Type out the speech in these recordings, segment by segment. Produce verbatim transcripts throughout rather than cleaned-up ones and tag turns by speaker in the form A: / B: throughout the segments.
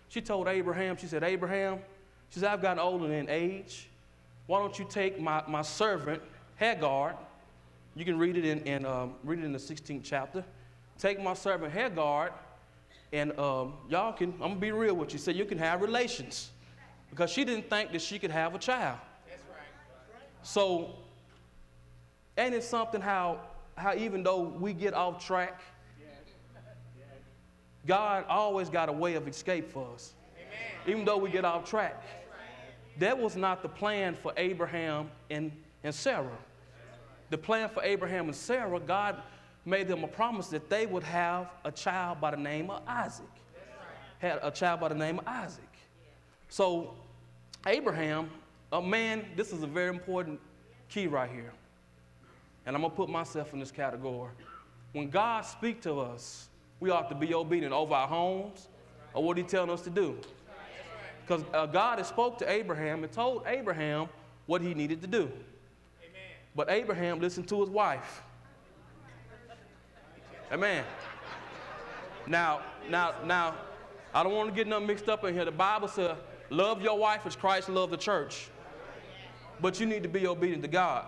A: She told Abraham, she said, Abraham, she said, I've gotten older in age. Why don't you take my, my servant, Hagar, you can read it in, in, um, read it in the sixteenth chapter. Take my servant Hagar, and um, y'all can, I'm going to be real with you, so you can have relations. Because she didn't think that she could have a child. That's right. So, ain't it something how, how even though we get off track, God always got a way of escape for us. Amen. Even though we get off track. That was not the plan for Abraham and, and Sarah. The plan for Abraham and Sarah, God made them a promise that they would have a child by the name of Isaac. Had a child by the name of Isaac. So Abraham, a man, this is a very important key right here. And I'm going to put myself in this category. When God speaks to us, we ought to be obedient over our homes or what he's telling us to do. Because uh, God has spoke to Abraham and told Abraham what he needed to do. Amen. But Abraham listened to his wife. Amen. Now, now, now, I don't want to get nothing mixed up in here. The Bible says, love your wife as Christ loved the church. But you need to be obedient to God.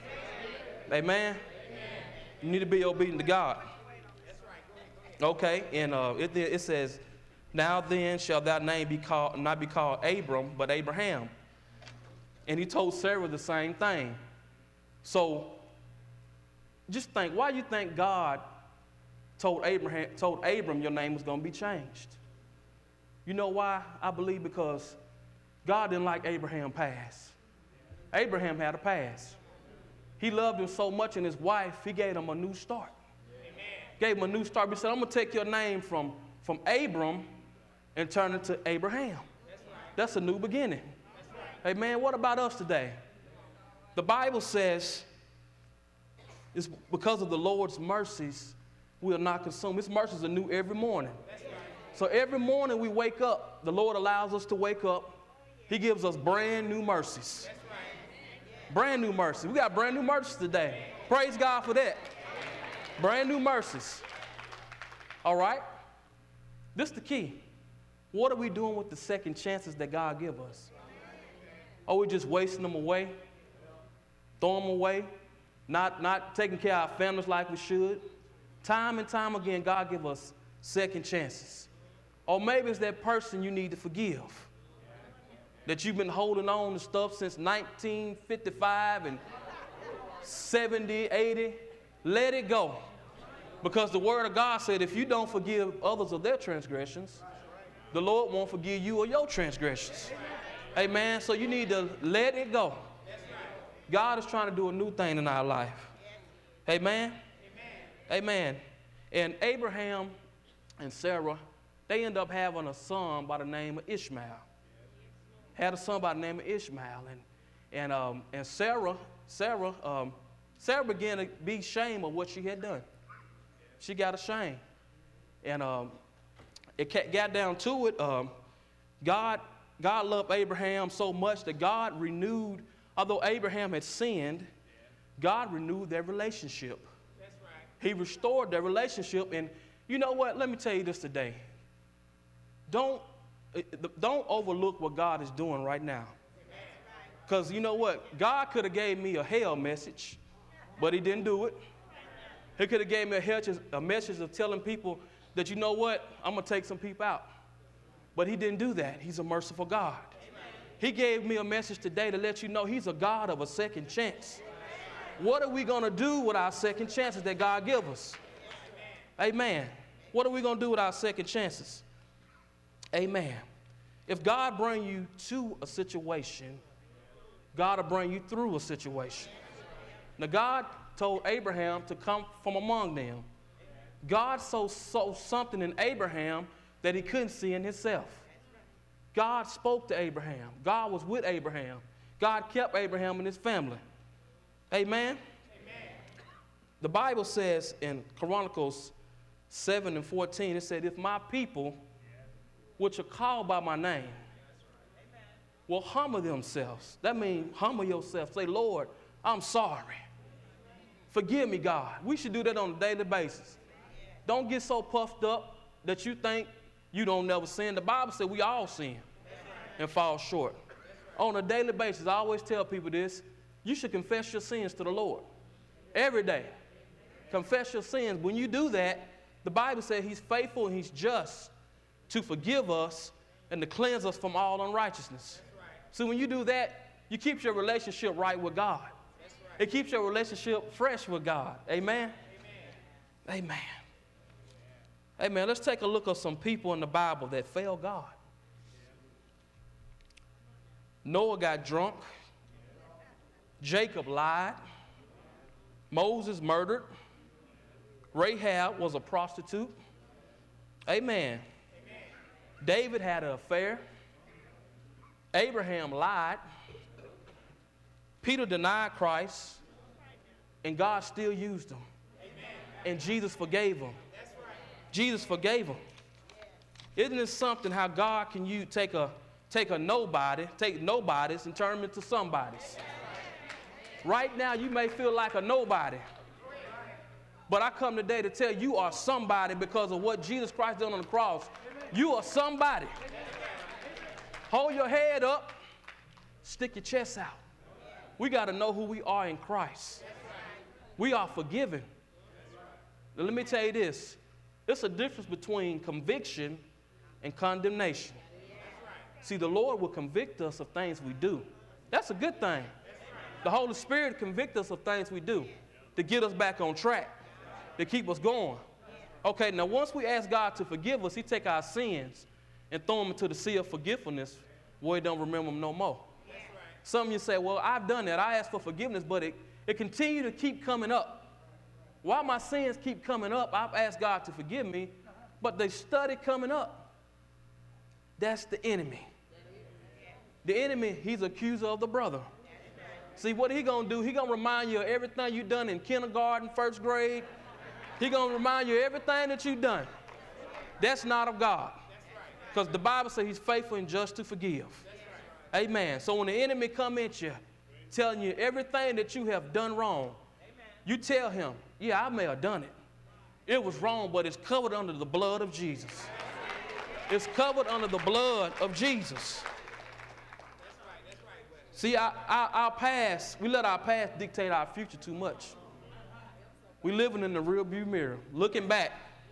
A: Amen. You need to be obedient to God. Okay, and uh, it, it says, now then shall thy name be called, not be called Abram, but Abraham. And he told Sarah the same thing. So just think, why do you think God told Abraham, told Abram your name was going to be changed? You know why? I believe because God didn't like Abraham's past. Abraham had a past. He loved him so much, and his wife, he gave him a new start. Amen. Gave him a new start. He said, I'm going to take your name from, from Abram and turn it to Abraham. That's, right. That's a new beginning. That's right. Hey, man, what about us today? The Bible says it's because of the Lord's mercies we are not consumed. His mercies are new every morning. That's right. So every morning we wake up, the Lord allows us to wake up. He gives us brand new mercies. That's right. Brand new mercies. We got brand new mercies today. Praise God for that. Brand new mercies. All right? This is the key. What are we doing with the second chances that God gives us? Are we just wasting them away? Throw them away? Not, not taking care of our families like we should? Time and time again, God gives us second chances. Or maybe it's that person you need to forgive. That you've been holding on to stuff since nineteen fifty-five and seventy, eighty. Let it go. Because the word of God said if you don't forgive others of their transgressions, the Lord won't forgive you or your transgressions. Amen. So you need to let it go. God is trying to do a new thing in our life. Amen. Amen. And Abraham and Sarah, they end up having a son by the name of Ishmael. Had a son by the name of Ishmael. And, and, um, and Sarah, Sarah, um, Sarah began to be ashamed of what she had done. She got ashamed. And um, it got down to it. Um, God, God loved Abraham so much that God renewed, although Abraham had sinned, God renewed their relationship. That's right. He restored their relationship. And you know what? Let me tell you this today. Don't, don't overlook what God is doing right now. Because you know what? God could have gave me a hell message, but he didn't do it. He could have gave me a, a message of telling people that, you know what, I'm going to take some people out. But he didn't do that. He's a merciful God. He gave me a message today to let you know he's a God of a second chance. What are we going to do with our second chances that God gives us? Amen. What are we going to do with our second chances? Amen. If God bring you to a situation, God will bring you through a situation. Now, God told Abraham to come from among them. God saw, saw something in Abraham that he couldn't see in himself. God spoke to Abraham. God was with Abraham. God kept Abraham and his family. Amen? Amen. The Bible says in Chronicles seven and fourteen, it said, if my people, which are called by my name, will humble themselves. That means humble yourself. Say, Lord, I'm sorry. Forgive me, God. We should do that on a daily basis. Don't get so puffed up that you think you don't never sin. The Bible said we all sin and fall short. On a daily basis, I always tell people this, you should confess your sins to the Lord every day. Confess your sins. When you do that, the Bible says he's faithful and he's just to forgive us and to cleanse us from all unrighteousness. So when you do that, you keep your relationship right with God. It keeps your relationship fresh with God. Amen? Amen. Amen. Amen. Let's take a look at some people in the Bible that failed God. Noah got drunk. Jacob lied. Moses murdered. Rahab was a prostitute. Amen. Amen. David had an affair. Abraham lied. Peter denied Christ. And God still used him. Amen. And Jesus forgave him. That's right. Jesus forgave him. Isn't it something how God can you take a take a nobody, take nobodies and turn them into somebodies? Right now you may feel like a nobody. But I come today to tell you, you are somebody because of what Jesus Christ did on the cross. You are somebody. Hold your head up. Stick your chest out. We got to know who we are in Christ. We are forgiven. Now, let me tell you this. There's a difference between conviction and condemnation. See, the Lord will convict us of things we do. That's a good thing. The Holy Spirit convicts us of things we do to get us back on track, to keep us going. Okay, now once we ask God to forgive us, he take our sins and throw them into the sea of forgetfulness where he don't remember them no more. Right. Some of you say, well, I've done that. I asked for forgiveness, but it, it continue to keep coming up. While my sins keep coming up, I've asked God to forgive me, but they study coming up. That's the enemy. The enemy, he's accuser of the brother. See, what he going to do, he going to remind you of everything you done in kindergarten, first grade. He going to remind you of everything that you've done. That's not of God. Because the Bible says he's faithful and just to forgive. Amen. So when the enemy come at you, telling you everything that you have done wrong, you tell him, yeah, I may have done it. It was wrong, but it's covered under the blood of Jesus. It's covered under the blood of Jesus. See, our, our, our past, we let our past dictate our future too much. We living in the rearview mirror, looking back.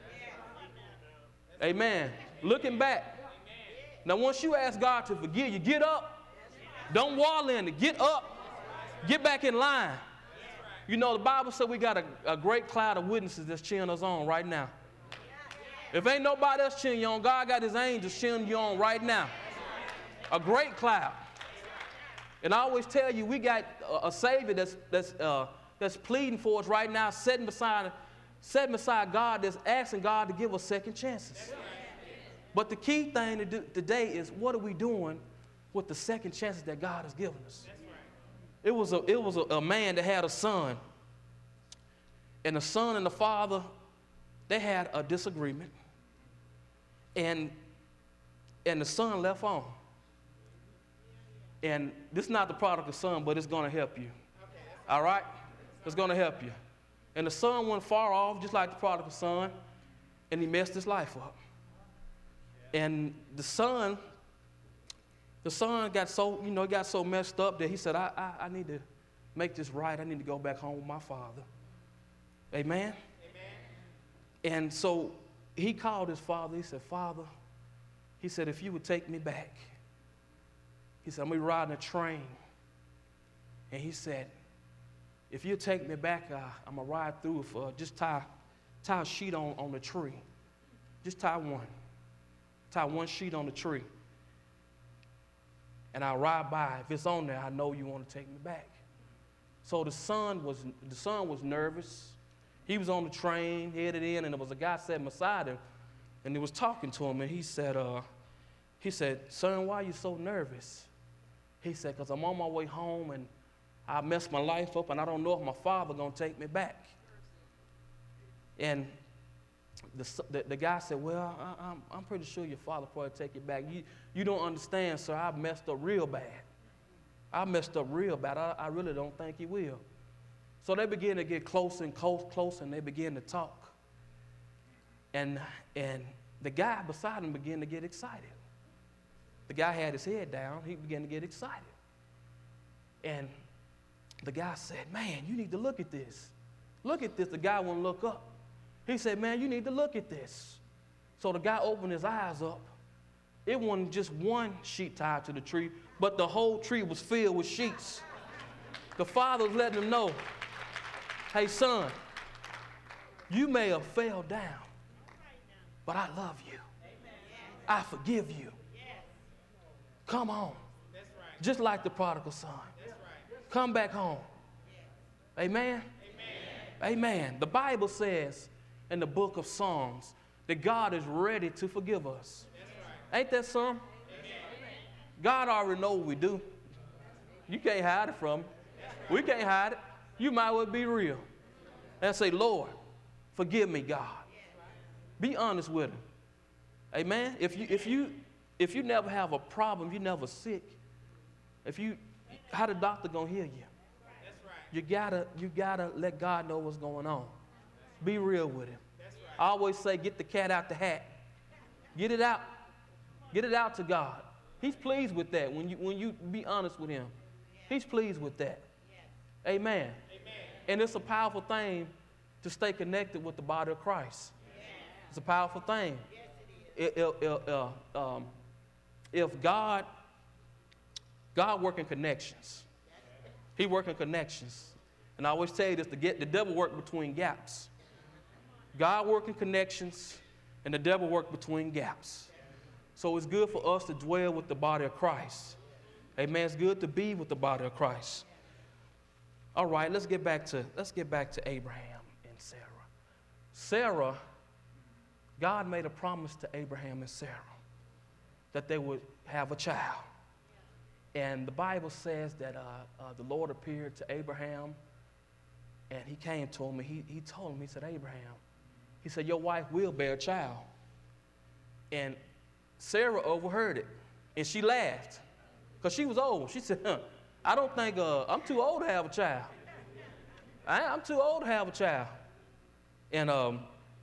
A: Amen. Looking back. Now, once you ask God to forgive you, get up. Don't wallow in it. Get up. Get back in line. You know, the Bible said we got a, a great cloud of witnesses that's cheering us on right now. If ain't nobody else cheering you on, God got his angels cheering you on right now. A great cloud. And I always tell you, we got a, a Savior that's, that's, uh, that's pleading for us right now, sitting beside, sitting beside God, that's asking God to give us second chances. But the key thing to do today is, what are we doing with the second chances that God has given us? It was a, it was a, a man that had a son. And the son and the father, they had a disagreement. And, and the son left home. And this is not the prodigal son, but it's going to help you. All right? It's going to help you. And the son went far off, just like the prodigal son, and he messed his life up. And the son, the son got so, you know, got so messed up that he said, I, I, I need to make this right. I need to go back home with my father. Amen? Amen? And so he called his father. He said, Father, he said, if you would take me back. He said, I'm going to be riding a train. And he said, if you take me back, uh, I'm going to ride through it for, uh, just tie, tie a sheet on, on the tree. Just tie one. Tie one sheet on the tree. And I'll ride by. If it's on there, I know you want to take me back. So the son was, the son was nervous. He was on the train, headed in, and there was a guy sitting beside him, and he was talking to him, and he said, uh, he said, son, why are you so nervous? He said, because I'm on my way home, and I messed my life up, and I don't know if my father going to take me back. And the, the, the guy said, well, I, I'm, I'm pretty sure your father probably take you back. You, you don't understand, sir. I messed up real bad. I messed up real bad. I, I really don't think he will. So they began to get closer and close, closer, and they began to talk. And, and the guy beside him began to get excited. The guy had his head down. He began to get excited. And the guy said, man, you need to look at this. Look at this. The guy wouldn't look up. He said, man, you need to look at this. So the guy opened his eyes up. It wasn't just one sheet tied to the tree, but the whole tree was filled with sheets. The father was letting him know, hey, son, you may have fell down, but I love you. I forgive you. Come on. Just like the prodigal son. Come back home. Amen? Amen. The Bible says in the book of Psalms that God is ready to forgive us. Ain't that some? God already knows what we do. You can't hide it from him. We can't hide it. You might well be real. And say, Lord, forgive me, God. Be honest with him. Amen? If you, if you, if you never have a problem, you never sick, if you, how the doctor gonna heal you? You gotta, you gotta let God know what's going on. Be real with him. I always say, get the cat out the hat. Get it out. Get it out to God. He's pleased with that when you, when you be honest with him. He's pleased with that. Amen. Amen. And it's a powerful thing to stay connected with the body of Christ. It's a powerful thing. It, it, it, uh, um, if God, God work in connections. He work in connections. And I always tell you this, to get the devil work between gaps. God work in connections, and the devil work between gaps. So it's good for us to dwell with the body of Christ. Amen. It's good to be with the body of Christ. All right, let's get back to, let's get back to Abraham and Sarah. Sarah, God made a promise to Abraham and Sarah that they would have a child. And the Bible says that uh, uh, the Lord appeared to Abraham, and he came to him, and he, he told him, he said, Abraham, he said, your wife will bear a child. And Sarah overheard it, and she laughed, because she was old. She said, huh, I don't think, uh, I'm too old to have a child. I, I'm too old to have a child. And, um,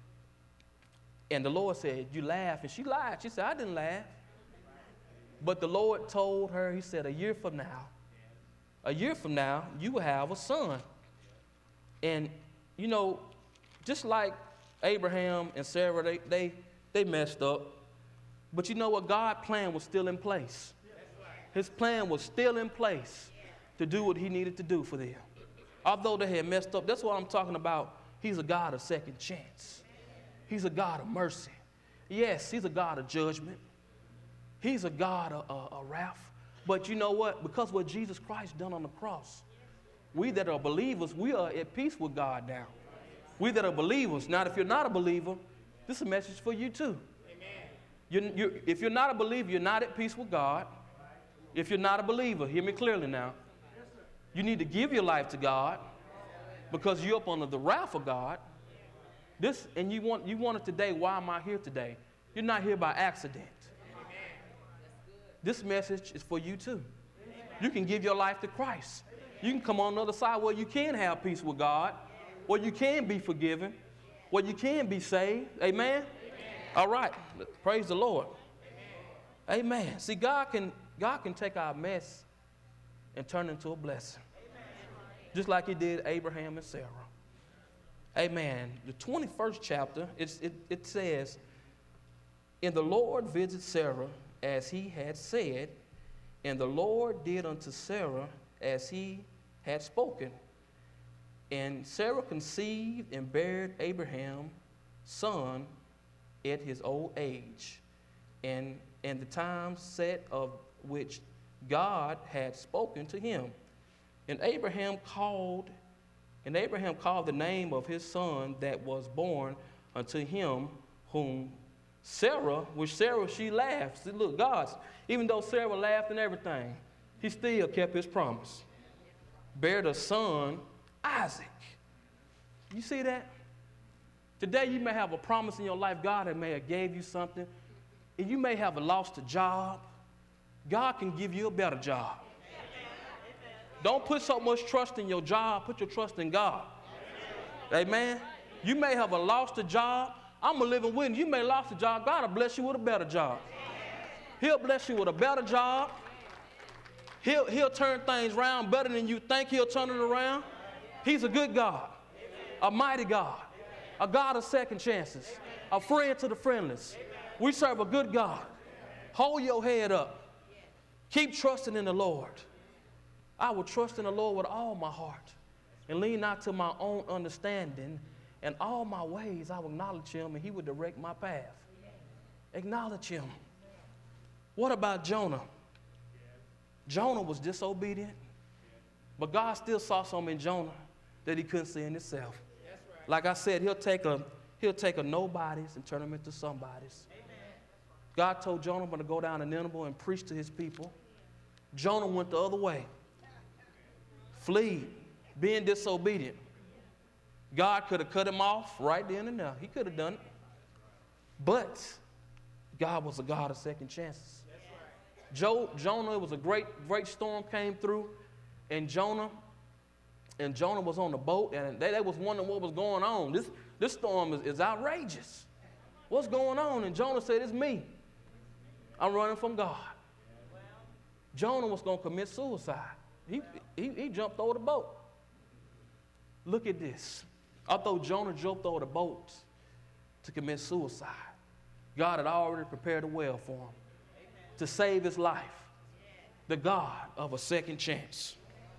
A: and the Lord said, you laugh. And she lied. She said, I didn't laugh. But the Lord told her, he said, a year from now, a year from now, you will have a son. And, you know, just like Abraham and Sarah, they, they, they messed up. But you know what? God's plan was still in place. His plan was still in place to do what he needed to do for them. Although they had messed up, that's what I'm talking about. He's a God of second chance. He's a God of mercy. Yes, he's a God of judgment. He's a God of, of, of wrath. But you know what? Because what Jesus Christ done on the cross, we that are believers, we are at peace with God now. We that are believers. Now, if you're not a believer, this is a message for you too. You, you, if you're not a believer, you're not at peace with God. If you're not a believer, hear me clearly now. You need to give your life to God because you're up under the wrath of God. This, and you want, you want it today. Why am I here today? You're not here by accident. This message is for you too. You can give your life to Christ. You can come on the other side where you can have peace with God, where you can be forgiven, where you can be saved. Amen? Amen. All right. Praise the Lord. Amen. Amen. See, God can, God can take our mess and turn it into a blessing. Amen. Just like he did Abraham and Sarah. Amen. The twenty-first chapter, it's, it, it says, and the Lord visited Sarah as he had said, and the Lord did unto Sarah as he had spoken. And Sarah conceived and bare Abraham son at his old age, and, and the time set of which God had spoken to him. And Abraham called, and Abraham called the name of his son that was born unto him, whom Sarah, which Sarah, she laughed. See, look, God, even though Sarah laughed and everything, he still kept his promise. Bare the son, Isaac. You see that? Today you may have a promise in your life. God may have gave you something. And you may have lost a job. God can give you a better job. Don't put so much trust in your job. Put your trust in God. Amen. You may have a lost a job. I'm a living witness. You may have lost a job. God will bless you with a better job. He'll bless you with a better job. He'll, he'll turn things around better than you think he'll turn it around. He's a good God, a mighty God, a God of second chances, a friend to the friendless. We serve a good God. Hold your head up. Keep trusting in the Lord. I will trust in the Lord with all my heart and lean not to my own understanding. In all my ways I will acknowledge him, and he will direct my path. Acknowledge him. What about Jonah? Jonah was disobedient, but God still saw something in Jonah that he couldn't see in himself. Like I said, he'll take a, he'll take a nobodies and turn them into somebodies. God told Jonah to go down to Nineveh and preach to his people. Jonah went the other way, flee, being disobedient. God could have cut him off right then and there. He could have done it. But God was a God of second chances. Jo- Jonah, it was a great, great storm came through, and Jonah, and Jonah was on the boat, and they, they was wondering what was going on. This, this storm is, is outrageous. What's going on? And Jonah said, it's me. I'm running from God. Jonah was going to commit suicide. He, he, he jumped over the boat. Look at this. I thought Jonah jumped over the boat to commit suicide. God had already prepared a well for him to save his life. The God of a second chance.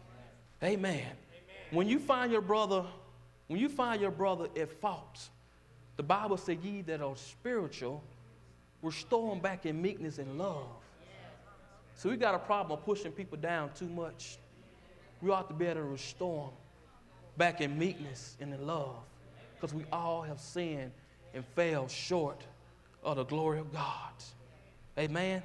A: Amen. Amen. When you find your brother, when you find your brother at fault, the Bible says, ye that are spiritual, restore them back in meekness and love. So we got a problem of pushing people down too much. We ought to be able to restore them back in meekness and in love, because we all have sinned and fell short of the glory of God. Amen? Amen.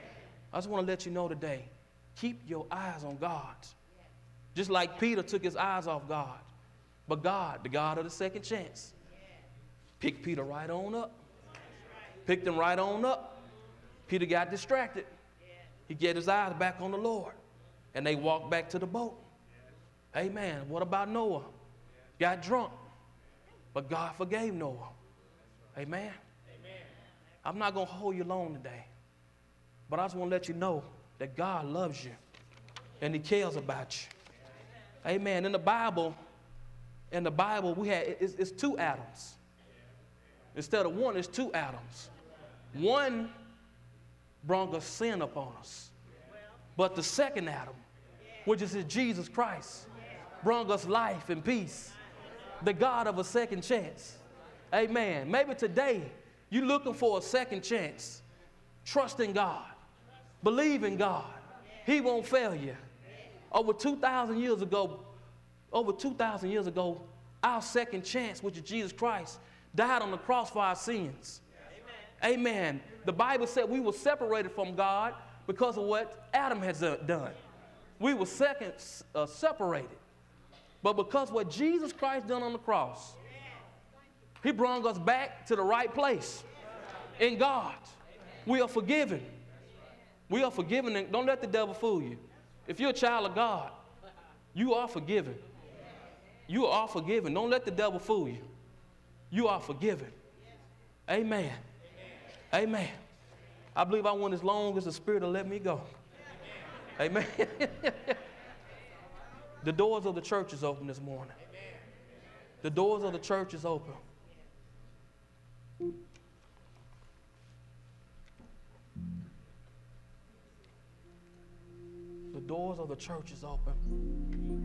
A: I just want to let you know today, keep your eyes on God. Just like Peter took his eyes off God. But God, the God of the second chance, picked Peter right on up. Picked him right on up. Peter got distracted. He get his eyes back on the Lord. And they walked back to the boat. Amen. What about Noah? Got drunk. But God forgave Noah. Amen. I'm not going to hold you long today. But I just want to let you know that God loves you. And he cares about you. Amen. In the Bible, in the Bible, we had, it's, it's two Adams. Instead of one, it's two Adams. One brought a sin upon us. But the second Adam, which is Jesus Christ, brought us life and peace. The God of a second chance. Amen. Maybe today you're looking for a second chance. Trust in God. Believe in God. He won't fail you. Over two thousand years ago, over two thousand years ago, our second chance, which is Jesus Christ, died on the cross for our sins. Amen. Amen. The Bible said we were separated from God because of what Adam has done. We were second, uh, separated. But because what Jesus Christ done on the cross, he brought us back to the right place in God. We are forgiven. We are forgiven. And don't let the devil fool you. If you're a child of God, you are forgiven. You are forgiven. Don't let the devil fool you. You are forgiven. Amen. Amen. I believe I went as long as the Spirit will let me go. Amen. The doors of the church is open this morning. The doors of the church is open. The doors of the church is open.